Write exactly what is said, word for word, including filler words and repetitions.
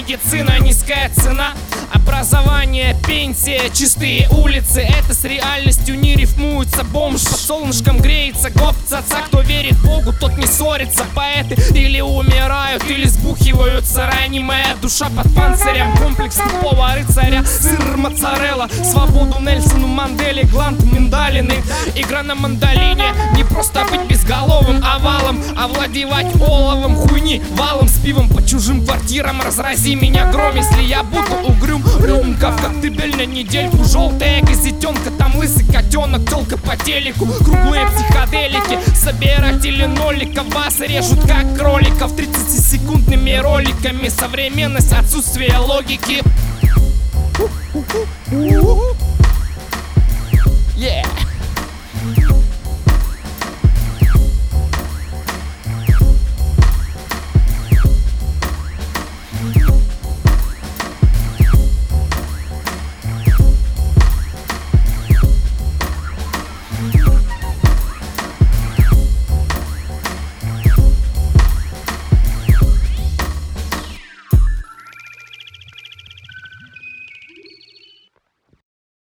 медицина, низкая цена, образование, пенсия, чистые улицы. Это с реальностью не рифмуется. Бомж под солнышком греется, гоп цаца. Кто верит Богу, тот не ссорится. Поэты или умирают, или сбухиваются. Ранимая душа под панцирем, комплекс тупого рыцаря. Сыр моцарелла, свободу Нельсону Манделе, гланд миндалины. Игра на мандолине, не просто быть безголовым овалом, овладевать оловом хуйни валом. С пивом по чужим квартирам, разрази меня гром, если я буду угрюм. Рюмка в коктебель на недельку, желтая газетенка, там лысый котенок, телка по телеку, круглые психоделики, собиратели ноликов, вас режут как кроликов тридцатисекундными роликами. Современность, отсутствие логики.